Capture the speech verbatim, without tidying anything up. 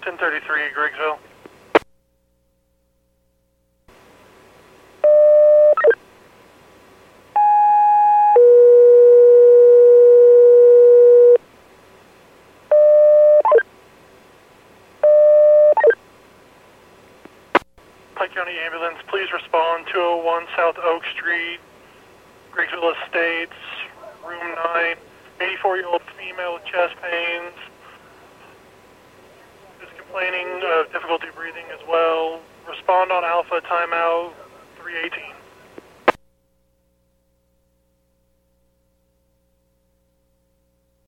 ten thirty-three, Griggsville. Pike County Ambulance, please respond. two oh one South Oak Street, Griggsville Estates, room nine. eighty-four-year-old female with chest pains. Is complaining of difficulty breathing as well. Respond on Alpha, timeout three eighteen.